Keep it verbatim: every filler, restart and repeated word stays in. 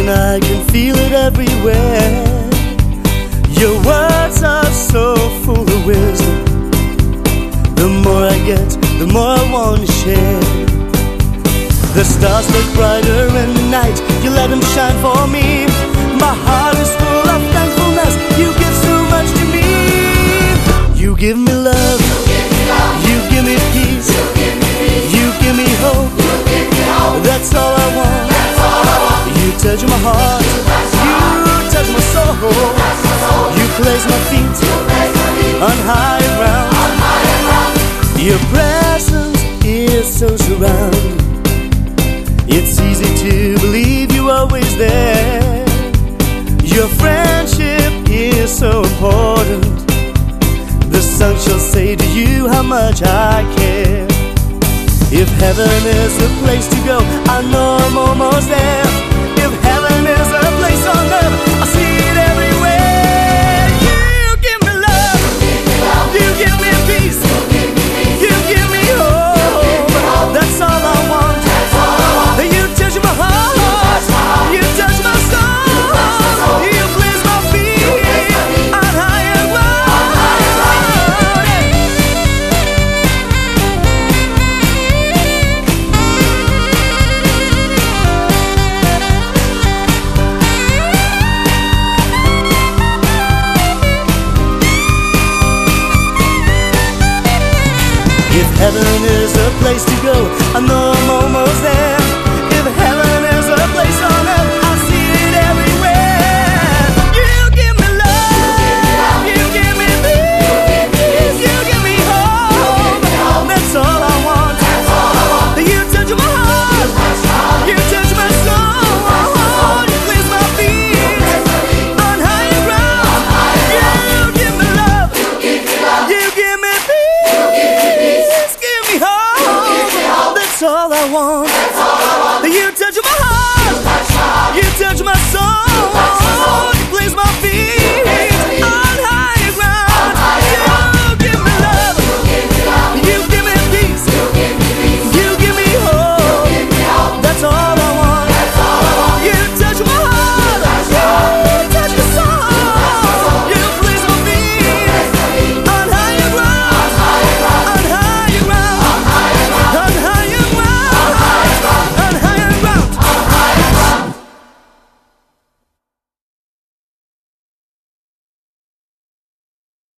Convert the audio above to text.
and I can feel it everywhere. Your words are so full of wisdom. The more I get, the more I want to share. The stars look brighter in the night, you let them shine for me. My heart is full of thankfulness, you give so much to me. You give me love, you give me peace, you give me hope, that's all I want. You touch my heart, you touch my soul, you place my feet on high ground. Your presence is so surrounding, it's easy to believe you're always there. Your friendship is so important, the sun shall say to you how much I care. If heaven is the place to go, I know I'm almost there. If heaven is a place on earth, I see it everywhere. You give me love, you give me peace, you give me hope, that's all I want. You touch my heart, you touch my soul, you place my feet on higher ground. If heaven is a place to go, I know I'm almost there.